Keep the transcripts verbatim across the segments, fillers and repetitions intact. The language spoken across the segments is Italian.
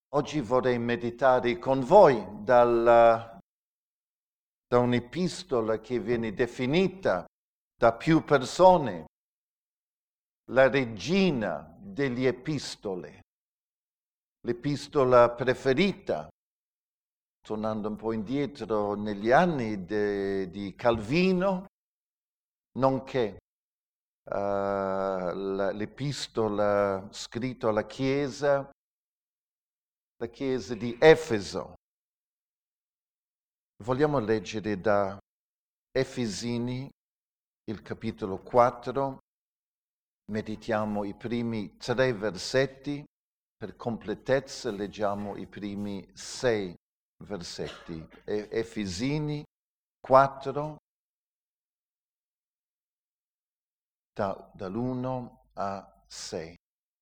Oggi vorrei meditare con voi dal, da un'epistola che viene definita da più persone la regina degli epistole, l'epistola preferita, tornando un po' indietro negli anni de, di Calvino, nonché uh, l'epistola scritta alla Chiesa, la Chiesa di Efeso. Vogliamo leggere da Efesini, il capitolo quattro, meditiamo i primi tre versetti, per completezza leggiamo i primi sei versetti. E- Efesini quattro, da, dall'uno a sei.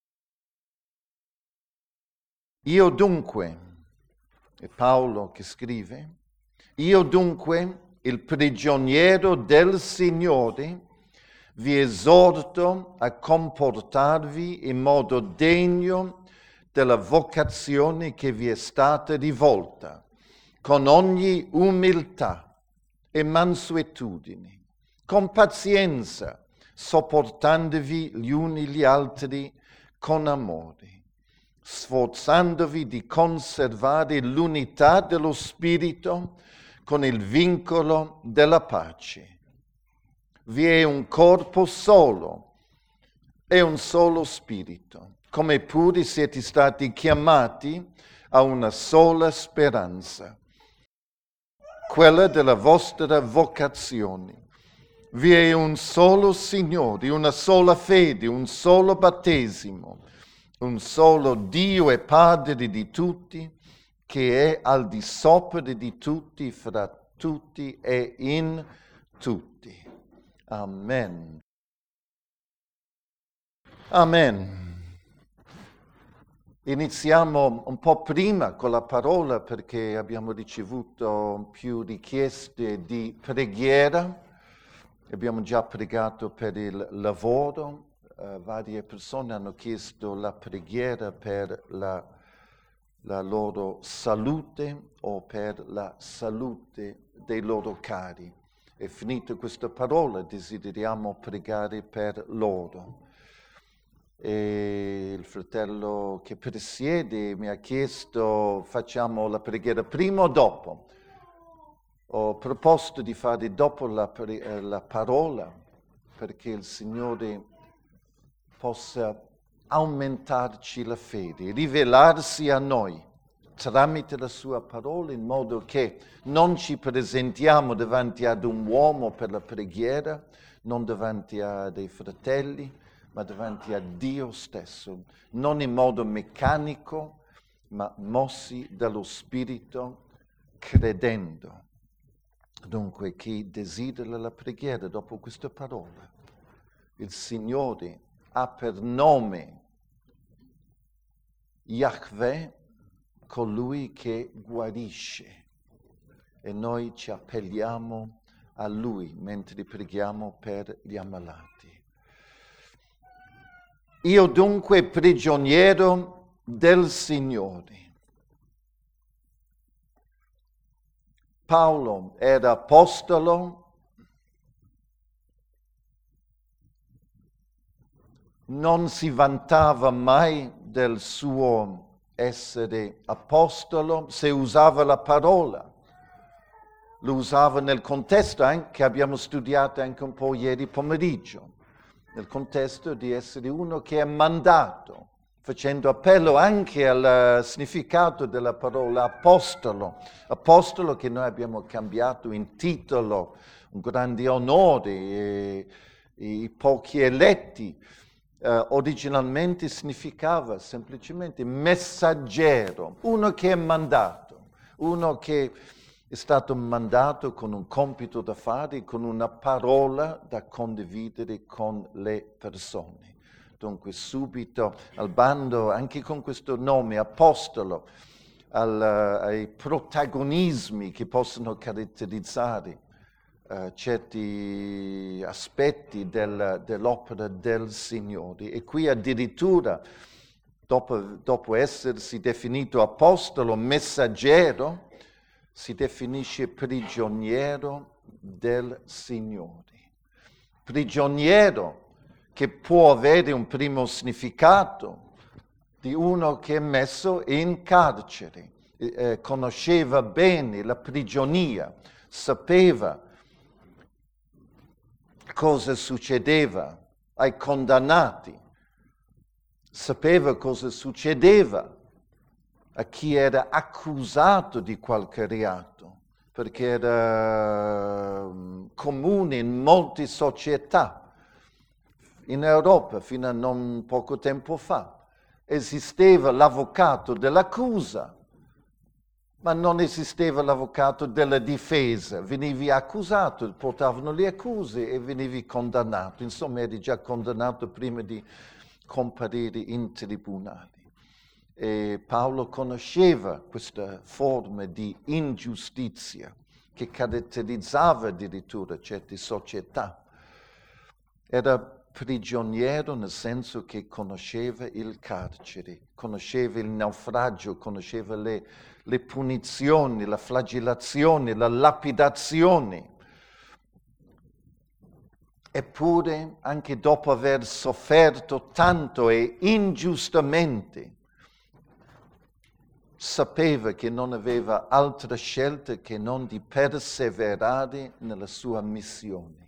Io dunque, è Paolo che scrive, io dunque, il prigioniero del Signore, vi esorto a comportarvi in modo degno della vocazione che vi è stata rivolta, con ogni umiltà e mansuetudine, con pazienza, sopportandovi gli uni gli altri con amore, sforzandovi di conservare l'unità dello spirito con il vincolo della pace. Vi è un corpo solo e un solo spirito, come pure siete stati chiamati a una sola speranza, quella della vostra vocazione. Vi è un solo Signore, una sola fede, un solo battesimo, un solo Dio e Padre di tutti, che è al di sopra di tutti, fra tutti e in tutti. Amen. Amen. Iniziamo un po' prima con la parola perché abbiamo ricevuto più richieste di preghiera. Abbiamo già pregato per il lavoro. Uh, varie persone hanno chiesto la preghiera per la, la loro salute o per la salute dei loro cari. E finita questa parola desideriamo pregare per loro. E il fratello che presiede mi ha chiesto facciamo la preghiera prima o dopo. Ho proposto di fare dopo la, pre- la parola perché il Signore possa aumentarci la fede, rivelarsi a noi tramite la sua parola in modo che non ci presentiamo davanti ad un uomo per la preghiera, non davanti a dei fratelli, ma davanti a Dio stesso, non in modo meccanico, ma mossi dallo Spirito, credendo. Dunque, chi desidera la preghiera dopo questa parola, il Signore ha per nome Yahweh, colui che guarisce, e noi ci appelliamo a Lui mentre preghiamo per gli ammalati. Io dunque prigioniero del Signore. Paolo era apostolo, non si vantava mai del suo essere apostolo, se usava la parola, lo usava nel contesto anche, che abbiamo studiato anche un po' ieri pomeriggio, nel contesto di essere uno che è mandato, facendo appello anche al significato della parola apostolo, apostolo che noi abbiamo cambiato in titolo, un grande onore, e, e i pochi eletti. Uh, originalmente significava semplicemente messaggero, uno che è mandato, uno che è stato mandato con un compito da fare, con una parola da condividere con le persone. Dunque subito al bando, anche con questo nome, apostolo, al, ai protagonismi che possono caratterizzare Uh, certi aspetti del, dell'opera del Signore. E qui addirittura dopo, dopo essersi definito apostolo, messaggero, si definisce prigioniero del Signore. Prigioniero che può avere un primo significato di uno che è messo in carcere, eh, conosceva bene la prigionia, sapeva cosa succedeva ai condannati, sapeva cosa succedeva a chi era accusato di qualche reato, perché era um, comune in molte società. In Europa, fino a non poco tempo fa, esisteva l'avvocato dell'accusa, ma non esisteva l'avvocato della difesa. Venivi accusato, portavano le accuse e venivi condannato. Insomma, eri già condannato prima di comparire in tribunali. E Paolo conosceva questa forma di ingiustizia che caratterizzava addirittura certe società. Era prigioniero nel senso che conosceva il carcere, conosceva il naufragio, conosceva le, le punizioni, la flagellazione, la lapidazione. Eppure, anche dopo aver sofferto tanto e ingiustamente, sapeva che non aveva altra scelta che non di perseverare nella sua missione.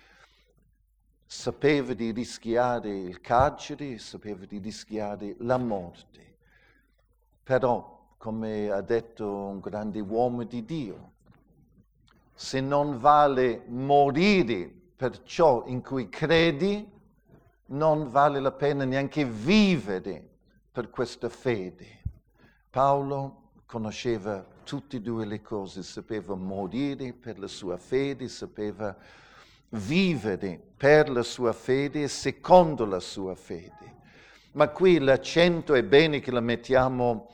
Sapeva di rischiare il carcere, sapeva di rischiare la morte. Però, come ha detto un grande uomo di Dio, se non vale morire per ciò in cui credi, non vale la pena neanche vivere per questa fede. Paolo conosceva tutte e due le cose, sapeva morire per la sua fede, sapeva vivere per la sua fede e secondo la sua fede. Ma qui l'accento è bene che la mettiamo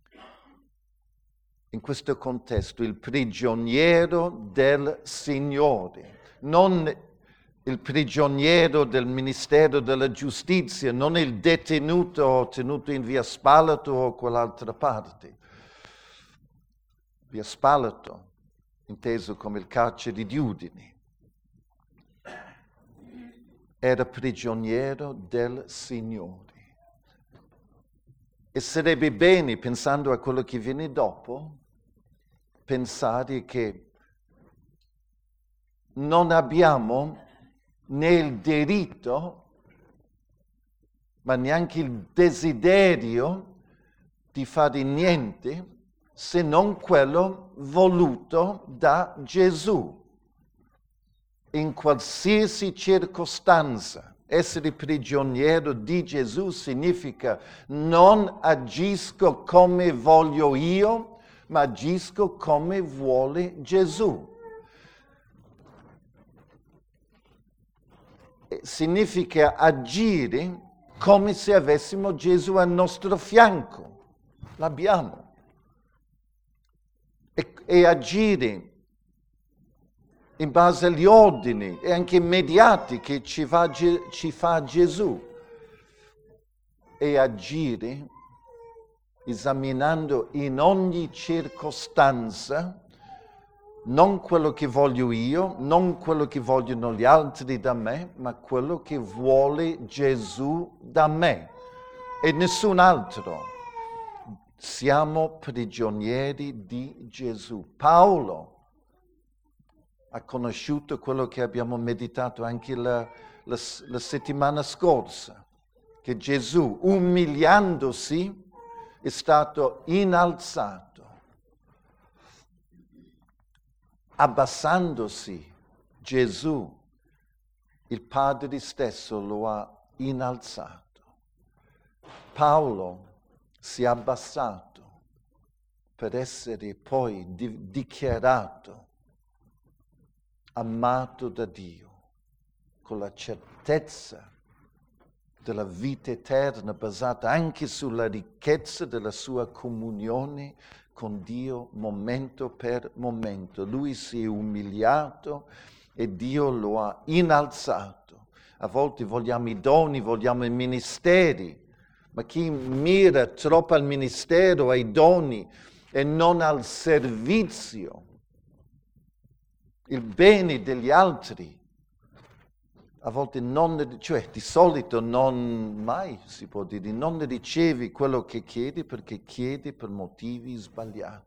in questo contesto, il prigioniero del Signore, non il prigioniero del Ministero della Giustizia, non il detenuto tenuto in via Spalato o quell'altra parte. Via Spalato, inteso come il carcere di Udine, era prigioniero del Signore. E sarebbe bene, pensando a quello che viene dopo, pensare che non abbiamo né il diritto, ma neanche il desiderio di fare niente se non quello voluto da Gesù. In qualsiasi circostanza, essere prigioniero di Gesù significa non agisco come voglio io, ma agisco come vuole Gesù. Significa agire come se avessimo Gesù al nostro fianco. L'abbiamo. E, e agire in base agli ordini e anche immediati che ci fa, ci fa Gesù. E agire esaminando in ogni circostanza non quello che voglio io, non quello che vogliono gli altri da me, ma quello che vuole Gesù da me e nessun altro. Siamo prigionieri di Gesù. Paolo ha conosciuto quello che abbiamo meditato anche la, la, la settimana scorsa, che Gesù, umiliandosi, è stato innalzato. Abbassandosi, Gesù, il Padre stesso lo ha innalzato. Paolo si è abbassato per essere poi di- dichiarato amato da Dio, con la certezza della vita eterna basata anche sulla ricchezza della sua comunione con Dio momento per momento. Lui si è umiliato e Dio lo ha innalzato. A volte vogliamo i doni, vogliamo i ministeri, Ma chi mira troppo al ministero, ai doni e non al servizio, il bene degli altri, a volte non, cioè di solito non, mai si può dire, non ricevi quello che chiedi perché chiedi per motivi sbagliati.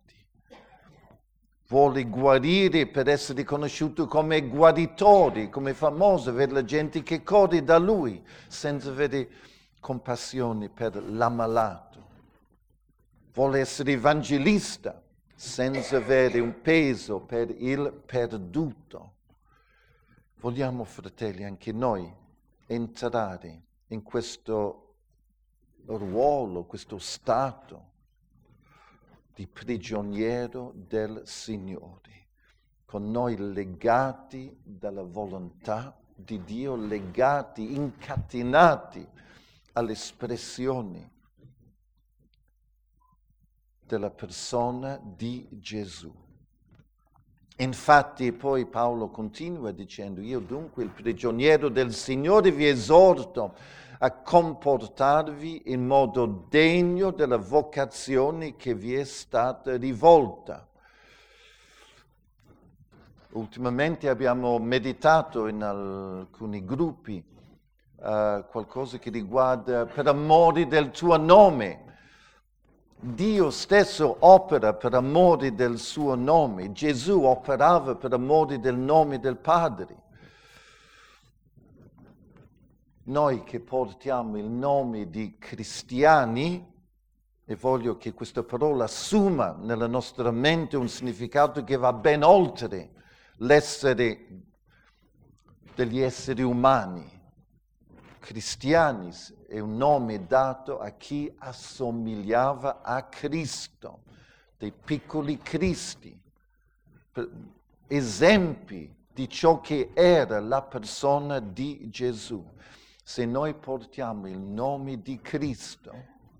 Vuole guarire per essere riconosciuto come guaritore, come famoso, vedere la gente che corre da lui, senza avere compassione per l'ammalato. Vuole essere evangelista, senza avere un peso per il perduto. Vogliamo, fratelli, anche noi entrare in questo ruolo, questo stato di prigioniero del Signore, con noi legati dalla volontà di Dio, legati, incatenati alle espressioni della persona di Gesù. Infatti poi Paolo continua dicendo: io dunque, il prigioniero del Signore, vi esorto a comportarvi in modo degno della vocazione che vi è stata rivolta. Ultimamente abbiamo meditato in alcuni gruppi uh, qualcosa che riguarda per amore del tuo nome. Dio stesso opera per amore del suo nome. Gesù operava per amore del nome del Padre. Noi che portiamo il nome di cristiani, e voglio che questa parola assuma nella nostra mente un significato che va ben oltre l'essere degli esseri umani. Cristiani è un nome dato a chi assomigliava a Cristo, dei piccoli Cristi, esempi di ciò che era la persona di Gesù. Se noi portiamo il nome di Cristo,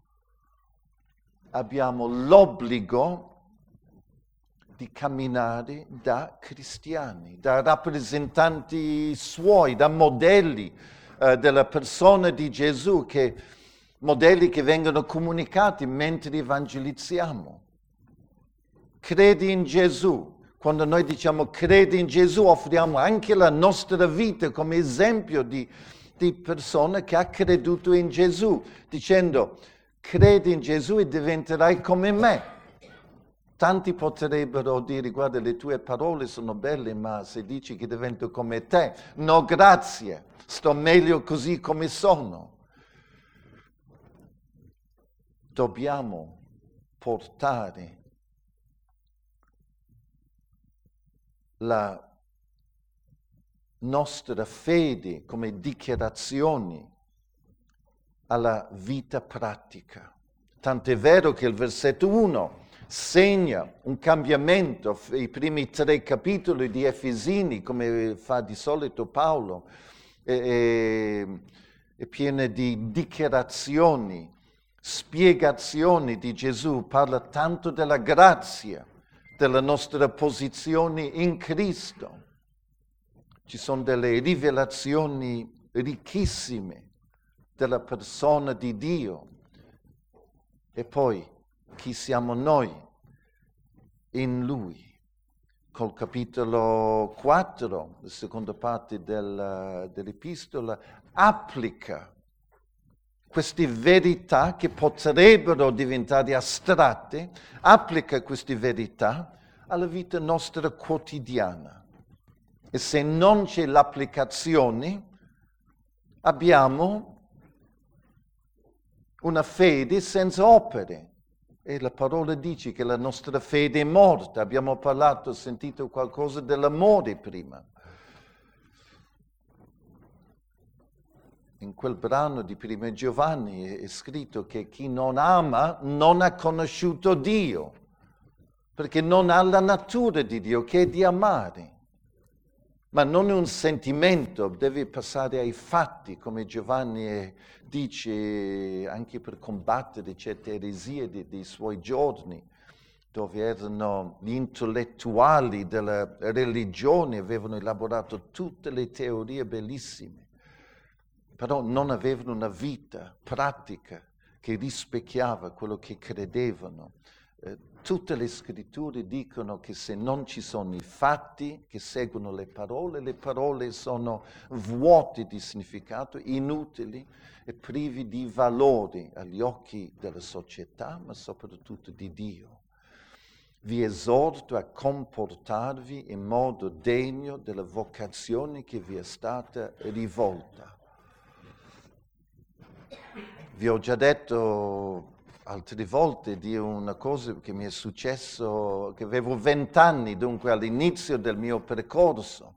abbiamo l'obbligo di camminare da cristiani, da rappresentanti suoi, da modelli uh, della persona di Gesù, che, modelli che vengono comunicati mentre evangelizziamo. Credi in Gesù. Quando noi diciamo credi in Gesù, offriamo anche la nostra vita come esempio di, di persona che ha creduto in Gesù, dicendo: credi in Gesù e diventerai come me. Tanti potrebbero dire: guarda, le tue parole sono belle, ma se dici che divento come te, no grazie, sto meglio così come sono. Dobbiamo portare la nostra fede come dichiarazioni alla vita pratica. Tant'è vero che il versetto uno segna un cambiamento. I primi tre capitoli di Efesini, come fa di solito Paolo, è, è, è pieno di dichiarazioni, spiegazioni di Gesù, parla tanto della grazia, della nostra posizione in Cristo. Ci sono delle rivelazioni ricchissime della persona di Dio. E poi chi siamo noi in Lui. Col capitolo quattro, la seconda parte del, dell'epistola, applica queste verità che potrebbero diventare astratte, applica queste verità alla vita nostra quotidiana. E se non c'è l'applicazione, abbiamo una fede senza opere. E la parola dice che la nostra fede è morta. Abbiamo parlato, sentito qualcosa dell'amore prima. In quel brano di Prima Giovanni è scritto che chi non ama non ha conosciuto Dio, perché non ha la natura di Dio, che è di amare. Ma non è un sentimento, deve passare ai fatti, come Giovanni dice, anche per combattere certe eresie dei, dei suoi giorni, dove erano gli intellettuali della religione, avevano elaborato tutte le teorie bellissime, però non avevano una vita pratica che rispecchiava quello che credevano. Eh, tutte le scritture dicono che se non ci sono i fatti che seguono le parole, le parole sono vuote di significato, inutili e privi di valore agli occhi della società, ma soprattutto di Dio. Vi esorto a comportarvi in modo degno della vocazione che vi è stata rivolta. Vi ho già detto altre volte di una cosa che mi è successo, che avevo vent'anni, dunque all'inizio del mio percorso,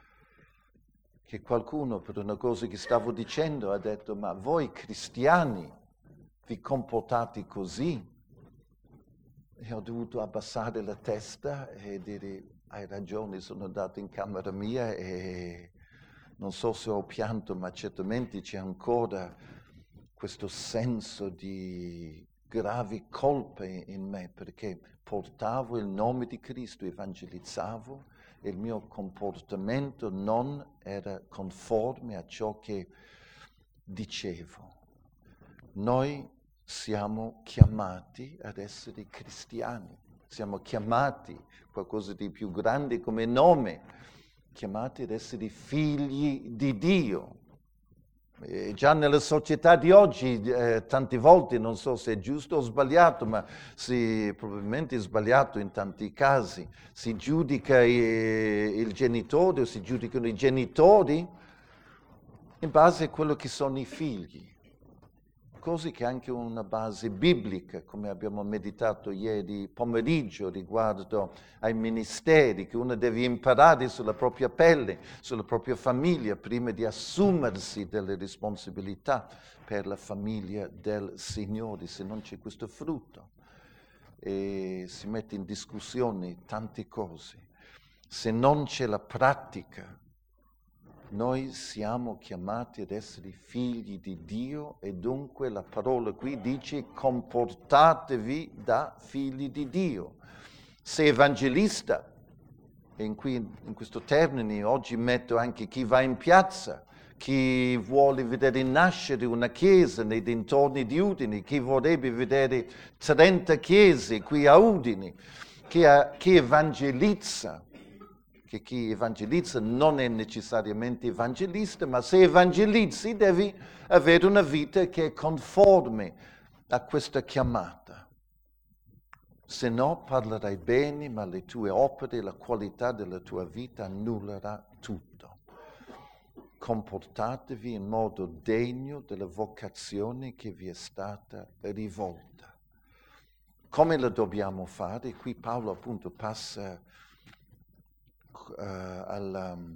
che qualcuno per una cosa che stavo dicendo ha detto: ma voi cristiani vi comportate così? E ho dovuto abbassare la testa e dire: hai ragione, sono andato in camera mia e non so se ho pianto, ma certamente c'è ancora questo senso di gravi colpe in me, perché portavo il nome di Cristo, evangelizzavo, e il mio comportamento non era conforme a ciò che dicevo. Noi siamo chiamati ad essere cristiani, siamo chiamati, qualcosa di più grande come nome, chiamati ad essere figli di Dio. E già nella società di oggi, eh, tante volte, non so se è giusto o sbagliato, ma si, probabilmente è sbagliato in tanti casi, si giudica i, il genitore o si giudicano i genitori in base a quello che sono i figli. Cose che ha anche una base biblica, come abbiamo meditato ieri pomeriggio riguardo ai ministeri, che uno deve imparare sulla propria pelle, sulla propria famiglia, prima di assumersi delle responsabilità per la famiglia del Signore, se non c'è questo frutto. E si mette in discussione tante cose. Se non c'è la pratica, noi siamo chiamati ad essere figli di Dio e dunque la parola qui dice: comportatevi da figli di Dio. Se evangelista, e in, qui, in questo termine oggi metto anche chi va in piazza, chi vuole vedere nascere una chiesa nei dintorni di Udine, chi vorrebbe vedere trenta chiese qui a Udine, chi, ha, chi evangelizza, che chi evangelizza non è necessariamente evangelista, ma se evangelizzi devi avere una vita che è conforme a questa chiamata. Se no parlerai bene, ma le tue opere, la qualità della tua vita annullerà tutto. Comportatevi in modo degno della vocazione che vi è stata rivolta. Come lo dobbiamo fare? Qui Paolo appunto passa Uh, al, um,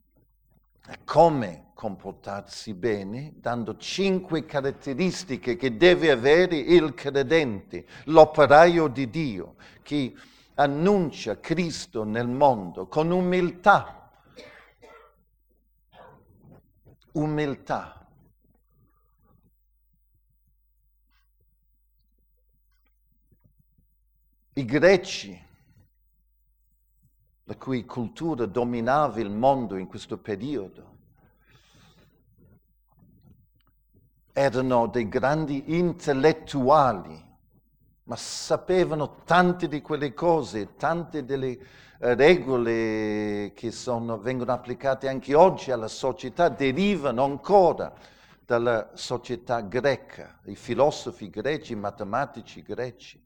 come comportarsi bene, dando cinque caratteristiche che deve avere il credente, l'operaio di Dio, che annuncia Cristo nel mondo con umiltà. Umiltà. I greci, la cui cultura dominava il mondo in questo periodo, erano dei grandi intellettuali, ma sapevano tante di quelle cose, tante delle regole che sono, vengono applicate anche oggi alla società, derivano ancora dalla società greca, i filosofi greci, i matematici greci.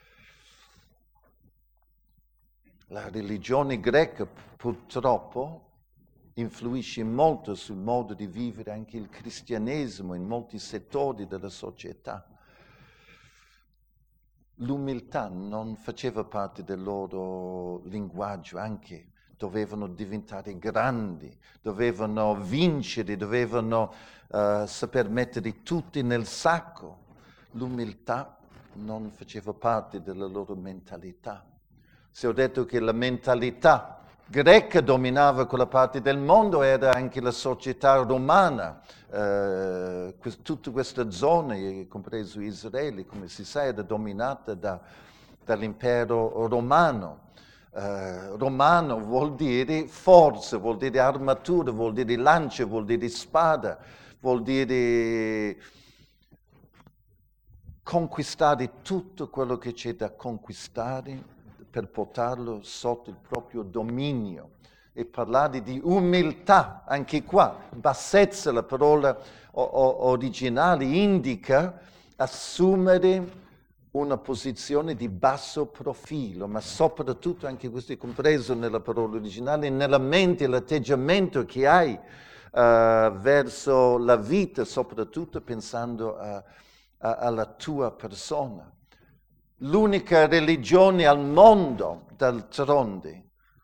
La religione greca purtroppo influisce molto sul modo di vivere anche il cristianesimo in molti settori della società. L'umiltà non faceva parte del loro linguaggio, anche dovevano diventare grandi, dovevano vincere, dovevano uh, saper mettere tutti nel sacco. L'umiltà non faceva parte della loro mentalità. Se ho detto che la mentalità greca dominava quella parte del mondo, era anche la società romana, eh, quest- tutta questa zona, compreso Israele, come si sa, era dominata da, dall'impero romano. Eh, romano vuol dire forza, vuol dire armatura, vuol dire lancia, vuol dire spada, vuol dire conquistare tutto quello che c'è da conquistare per portarlo sotto il proprio dominio. E parlare di umiltà, anche qua, bassezza, la parola o- o- originale indica assumere una posizione di basso profilo, ma soprattutto, anche questo è compreso nella parola originale, nella mente, l'atteggiamento che hai uh, verso la vita, soprattutto pensando a, a, alla tua persona. L'unica religione al mondo, d'altronde,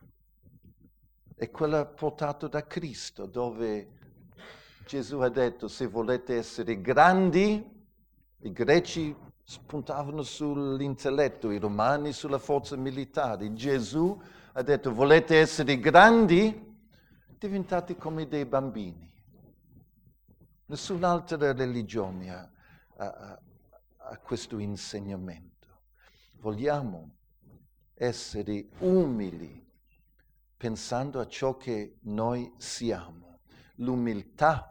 è quella portata da Cristo, dove Gesù ha detto: se volete essere grandi, i greci spuntavano sull'intelletto, i romani sulla forza militare. Gesù ha detto: volete essere grandi? Diventate come dei bambini. Nessun'altra religione ha, ha, ha questo insegnamento. Vogliamo essere umili, pensando a ciò che noi siamo. L'umiltà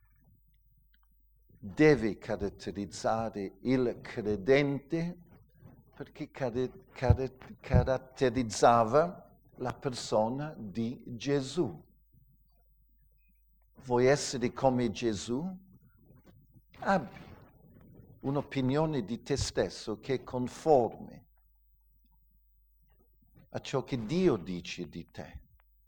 deve caratterizzare il credente, perché car- car- caratterizzava la persona di Gesù. Vuoi essere come Gesù? Abbi un'opinione di te stesso che è conforme a ciò che Dio dice di te.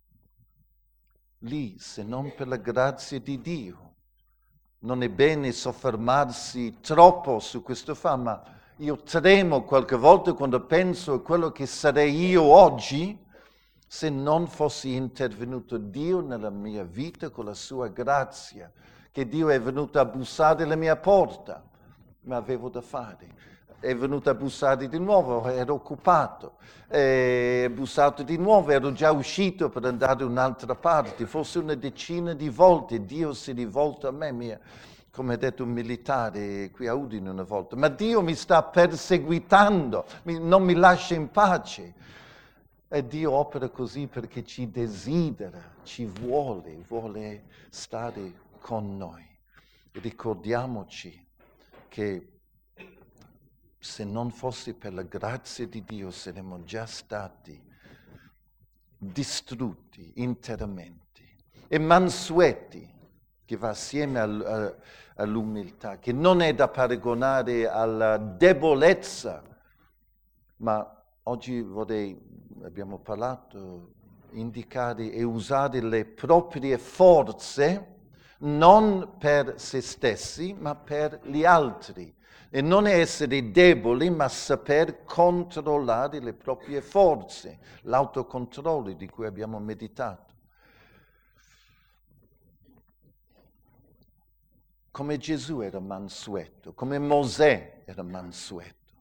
Lì, se non per la grazia di Dio, non è bene soffermarsi troppo su questo fatto, ma io tremo qualche volta quando penso a quello che sarei io oggi se non fossi intervenuto Dio nella mia vita con la sua grazia, che Dio è venuto a bussare alla mia porta, ma avevo da fare. È venuto a bussare di nuovo, ero occupato, è bussato di nuovo, ero già uscito per andare da un'altra parte, forse una decina di volte Dio si è rivolto a me, mia, come ha detto un militare qui a Udine una volta, ma Dio mi sta perseguitando, mi, non mi lascia in pace. E Dio opera così perché ci desidera, ci vuole, vuole stare con noi. Ricordiamoci che se non fosse per la grazia di Dio saremmo già stati distrutti interamente. E mansueti, che va assieme al, a, all'umiltà, che non è da paragonare alla debolezza, ma oggi vorrei, abbiamo parlato, indicare e usare le proprie forze non per se stessi, ma per gli altri. E non essere deboli, ma saper controllare le proprie forze, l'autocontrollo di cui abbiamo meditato. Come Gesù era mansueto, come Mosè era mansueto,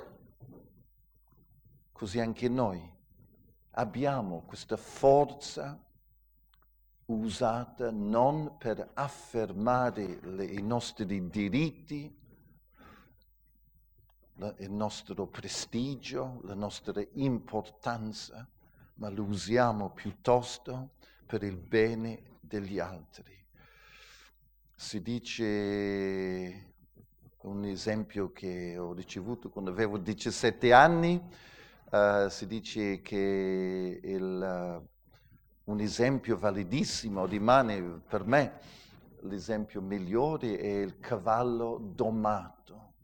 così anche noi abbiamo questa forza usata non per affermare le, i nostri diritti, la, il nostro prestigio, la nostra importanza, ma lo usiamo piuttosto per il bene degli altri. Si dice, un esempio che ho ricevuto quando avevo diciassette anni, uh, si dice che il, uh, un esempio validissimo rimane per me, l'esempio migliore è il cavallo domato,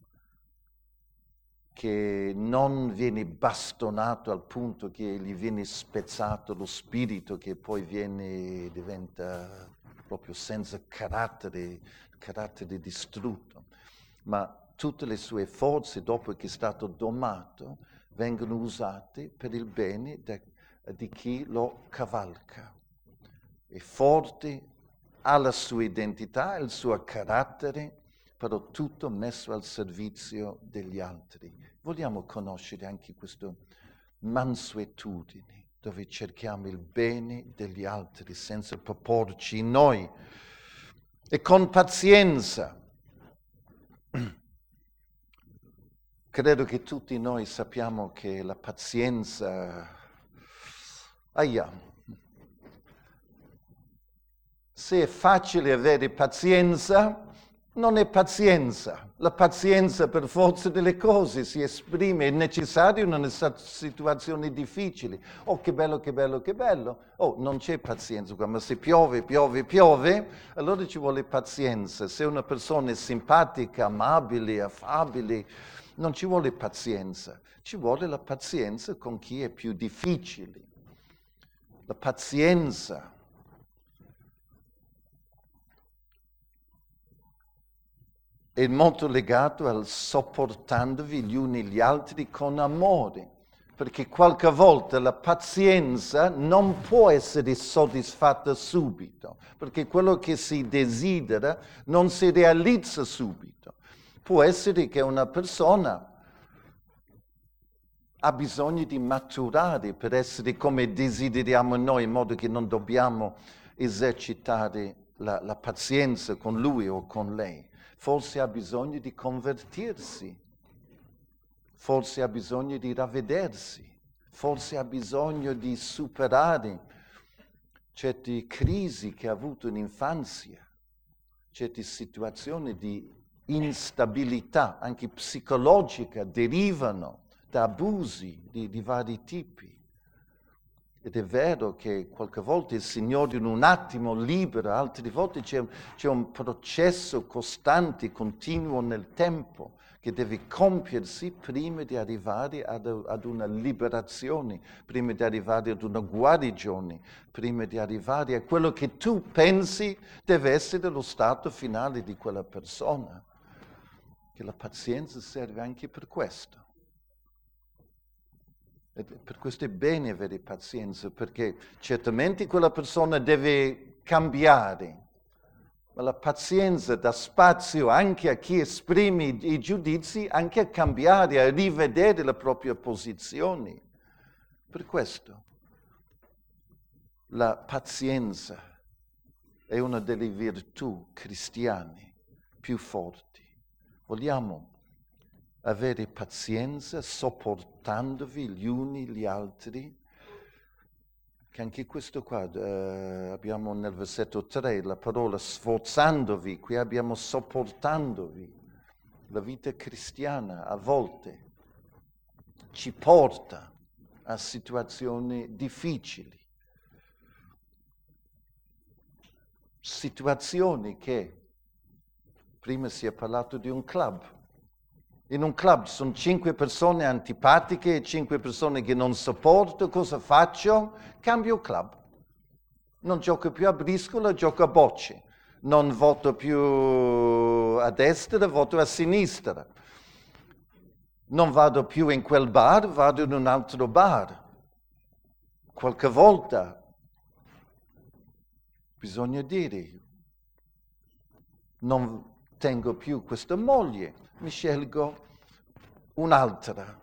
che non viene bastonato al punto che gli viene spezzato lo spirito, che poi viene, diventa proprio senza carattere, carattere distrutto, ma tutte le sue forze, dopo che è stato domato, vengono usate per il bene de, di chi lo cavalca. È forte, ha la sua identità, il suo carattere, però tutto messo al servizio degli altri. Vogliamo conoscere anche questa mansuetudine, dove cerchiamo il bene degli altri senza proporci noi e con pazienza. Credo che tutti noi sappiamo che la pazienza, ahia, se è facile avere pazienza, non è pazienza. La pazienza per forza delle cose si esprime, è necessario in una situazione difficile. Oh, che bello, che bello, che bello. Oh, non c'è pazienza qua, ma se piove, piove, piove, allora ci vuole pazienza. Se una persona è simpatica, amabile, affabile, non ci vuole pazienza. Ci vuole la pazienza con chi è più difficile. La pazienza è molto legato al sopportandovi gli uni gli altri con amore, perché qualche volta la pazienza non può essere soddisfatta subito, perché quello che si desidera non si realizza subito. Può essere che una persona ha bisogno di maturare per essere come desideriamo noi, in modo che non dobbiamo esercitare la, la pazienza con lui o con lei. Forse ha bisogno di convertirsi, forse ha bisogno di ravvedersi, forse ha bisogno di superare certe crisi che ha avuto in infanzia, certe situazioni di instabilità, anche psicologica, derivano da abusi di, di vari tipi. Ed è vero che qualche volta il Signore in un attimo libera, altre volte c'è, c'è un processo costante, continuo nel tempo, che deve compiersi prima di arrivare ad, ad una liberazione, prima di arrivare ad una guarigione, prima di arrivare a quello che tu pensi deve essere lo stato finale di quella persona. Che la pazienza serve anche per questo. E per questo è bene avere pazienza, perché certamente quella persona deve cambiare, ma la pazienza dà spazio anche a chi esprime i, i giudizi, anche a cambiare, a rivedere le proprie posizioni. Per questo la pazienza è una delle virtù cristiane più forti. Vogliamo avere pazienza, sopportandovi gli uni gli altri, che anche questo qua, eh, abbiamo nel versetto tre la parola sforzandovi, qui abbiamo sopportandovi. La vita cristiana a volte ci porta a situazioni difficili, situazioni che, prima si è parlato di un club. In un club sono cinque persone antipatiche e cinque persone che non sopporto. Cosa faccio? Cambio club. Non gioco più a briscola, gioco a bocce. Non voto più a destra, voto a sinistra. Non vado più in quel bar, vado in un altro bar. Qualche volta bisogna dire, non tengo più questa moglie, mi scelgo un'altra.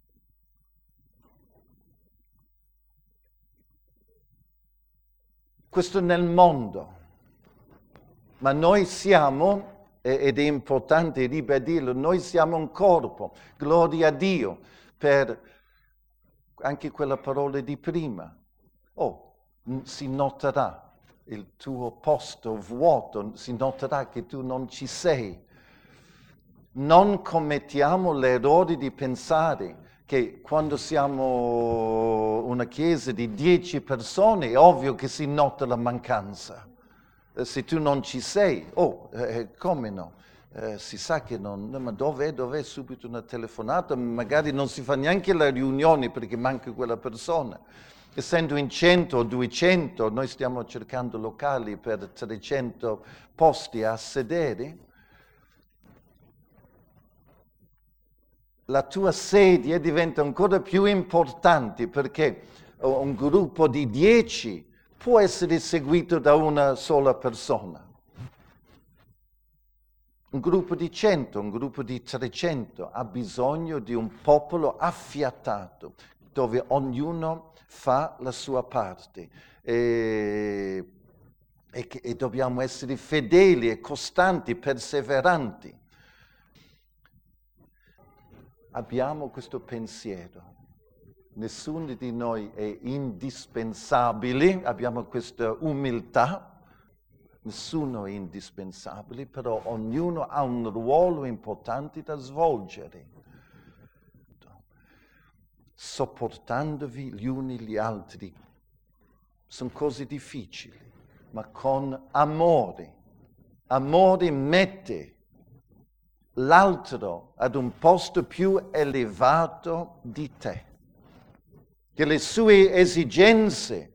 Questo nel mondo. Ma noi siamo, ed è importante ribadirlo, noi siamo un corpo. Gloria a Dio per anche quella parola di prima. Oh, si noterà il tuo posto vuoto, si noterà che tu non ci sei. Non commettiamo l'errore di pensare che quando siamo una chiesa di dieci persone è ovvio che si nota la mancanza. Eh, se tu non ci sei, oh, eh, come no? Eh, si sa che non, ma dov'è, dov'è? Subito una telefonata, magari non si fa neanche la riunione perché manca quella persona. Essendo in cento o duecento, noi stiamo cercando locali per trecento posti a sedere. La tua sedia diventa ancora più importante perché un gruppo di dieci può essere seguito da una sola persona. Un gruppo di cento, un gruppo di trecento ha bisogno di un popolo affiatato, dove ognuno fa la sua parte. E, e, e dobbiamo essere fedeli e costanti, perseveranti. Abbiamo questo pensiero. Nessuno di noi è indispensabile, abbiamo questa umiltà, Nessuno è indispensabile, però ognuno ha un ruolo importante da svolgere, sopportandovi gli uni gli altri. Sono cose difficili, ma con amore. Amore mette l'altro ad un posto più elevato di te, che le sue esigenze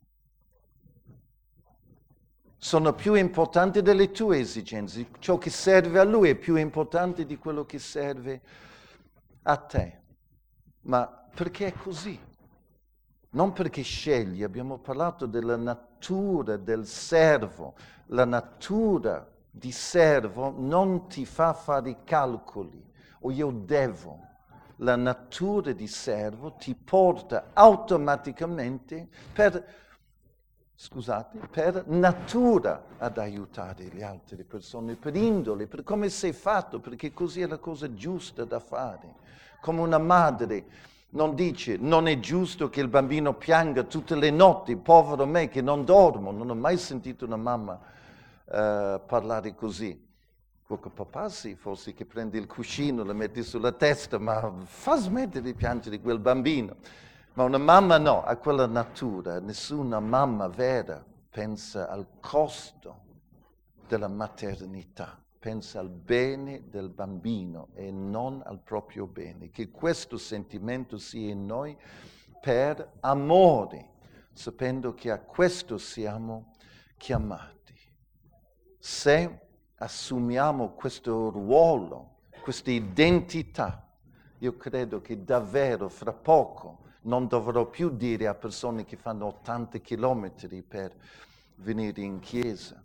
sono più importanti delle tue esigenze. Ciò che serve a lui è più importante di quello che serve a te. Ma perché è così? Non perché scegli. Abbiamo parlato della natura del servo. La natura di servo non ti fa fare i calcoli, o io devo. La natura di servo ti porta automaticamente per... Scusate, per natura ad aiutare le altre persone, per indole, per come sei fatto, perché così è la cosa giusta da fare. Come una madre non dice, non è giusto che il bambino pianga tutte le notti, povero me che non dormo. Non ho mai sentito una mamma uh, parlare così. Qualche papà sì, forse che prende il cuscino, lo mette sulla testa, ma fa smettere di piangere quel bambino. Ma una mamma no, ha quella natura. Nessuna mamma vera pensa al costo della maternità, pensa al bene del bambino e non al proprio bene. Che questo sentimento sia in noi per amore, sapendo che a questo siamo chiamati. Se assumiamo questo ruolo, questa identità, io credo che davvero fra poco non dovrò più dire a persone che fanno ottanta chilometri per venire in chiesa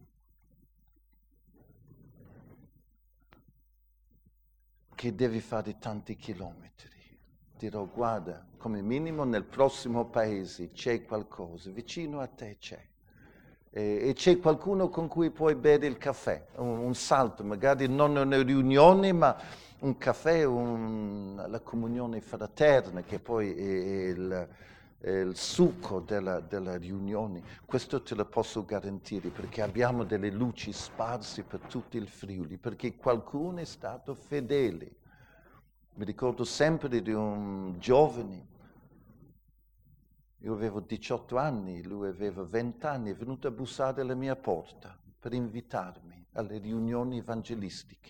che devi fare tanti chilometri. Dirò, guarda, come minimo nel prossimo paese c'è qualcosa, vicino a te c'è. E, e c'è qualcuno con cui puoi bere il caffè, un, un salto, magari non una riunione, ma un caffè, un, la comunione fraterna, che poi è, è, il, è il succo della, della riunione. Questo te lo posso garantire, perché abbiamo delle luci sparse per tutto il Friuli, perché qualcuno è stato fedele. Mi ricordo sempre di un giovane, io avevo diciotto anni, lui aveva venti anni, è venuto a bussare alla mia porta per invitarmi alle riunioni evangelistiche.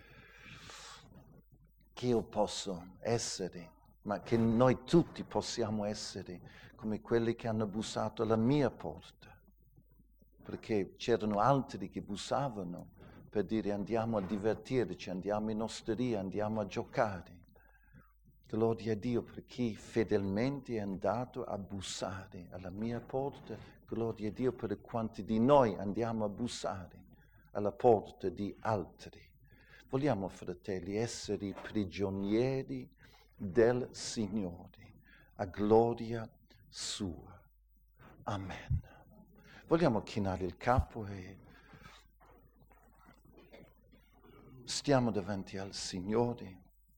Che io posso essere, ma che noi tutti possiamo essere come quelli che hanno bussato alla mia porta, perché c'erano altri che bussavano per dire andiamo a divertirci, andiamo in osteria, andiamo a giocare. Gloria a Dio per chi fedelmente è andato a bussare alla mia porta, gloria a Dio per quanti di noi andiamo a bussare alla porta di altri. Vogliamo, fratelli, essere prigionieri del Signore, a gloria sua. Amen. Vogliamo chinare il capo e stiamo davanti al Signore.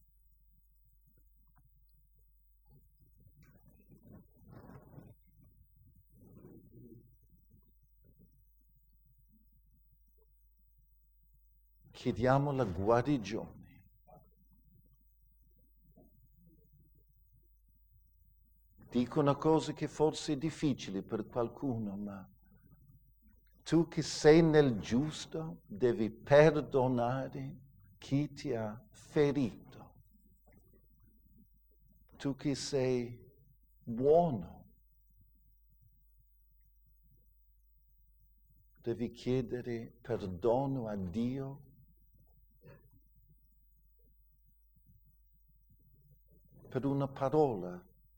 Chiediamo la guarigione. Dico una cosa che forse è difficile per qualcuno, ma tu che sei nel giusto devi perdonare chi ti ha ferito. Tu che sei buono devi chiedere perdono a Dio per una parola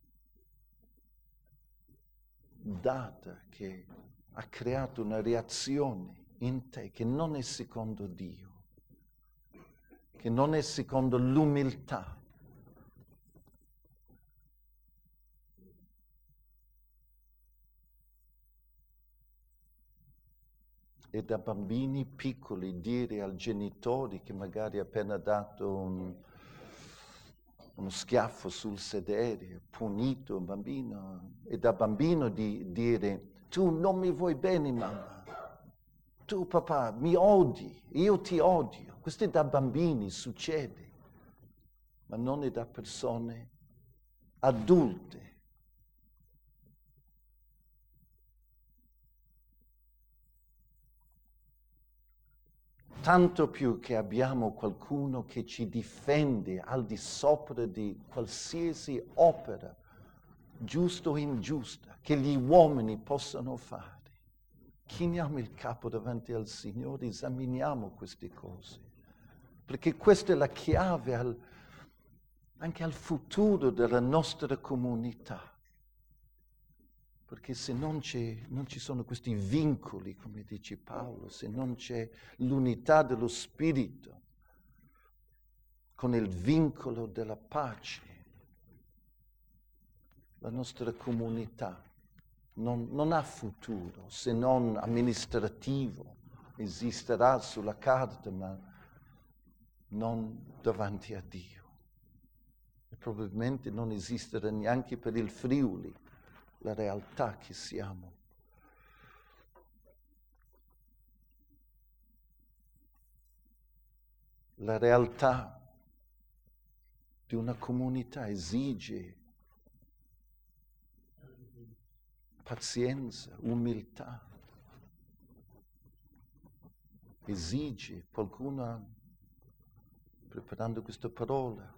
data che ha creato una reazione in te che non è secondo Dio, che non è secondo l'umiltà. E da bambini piccoli dire ai genitori che magari ha appena dato un, uno schiaffo sul sedere, punito un bambino, e da bambino di dire tu non mi vuoi bene mamma, tu papà mi odi, io ti odio. Questo è da bambini, succede, ma non è da persone adulte. Tanto più che abbiamo qualcuno che ci difende al di sopra di qualsiasi opera, giusta o ingiusta, che gli uomini possano fare. Chiniamo il capo davanti al Signore, esaminiamo queste cose, perché questa è la chiave al, anche al futuro della nostra comunità. Perché se non, c'è, non ci sono questi vincoli, come dice Paolo, se non c'è l'unità dello Spirito con il vincolo della pace, la nostra comunità non, non ha futuro, se non amministrativo, esisterà sulla carta, ma non davanti a Dio. E probabilmente non esisterà neanche per il Friuli, la realtà che siamo. La realtà di una comunità esige pazienza, umiltà. Esige, qualcuno preparando questa parola,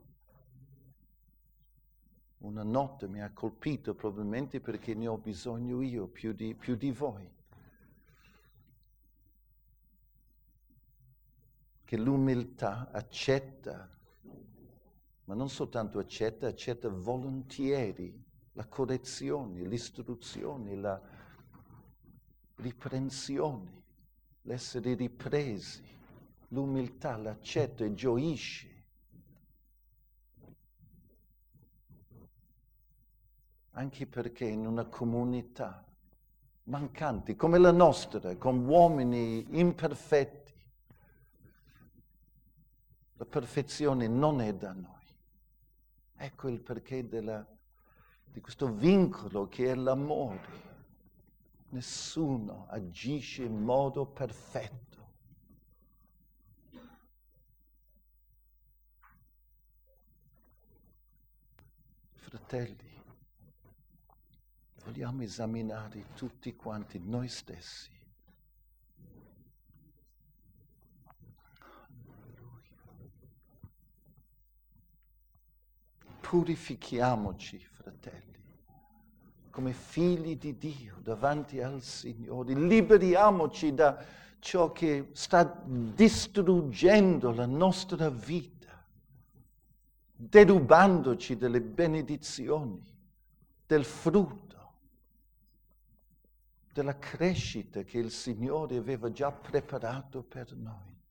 una notte mi ha colpito probabilmente perché ne ho bisogno io più di, più di voi. Che l'umiltà accetta, ma non soltanto accetta, accetta volentieri la correzione, l'istruzione, la riprensione, l'essere ripresi. L'umiltà l'accetta e gioisce. Anche perché in una comunità mancante come la nostra, con uomini imperfetti, la perfezione non è da noi. Ecco il perché della, di questo vincolo che è l'amore. Nessuno agisce in modo perfetto. Fratelli, vogliamo esaminare tutti quanti noi stessi. Purifichiamoci, fratelli, come figli di Dio davanti al Signore. Liberiamoci da ciò che sta distruggendo la nostra vita, derubandoci delle benedizioni, del frutto, della crescita che il Signore aveva già preparato per noi.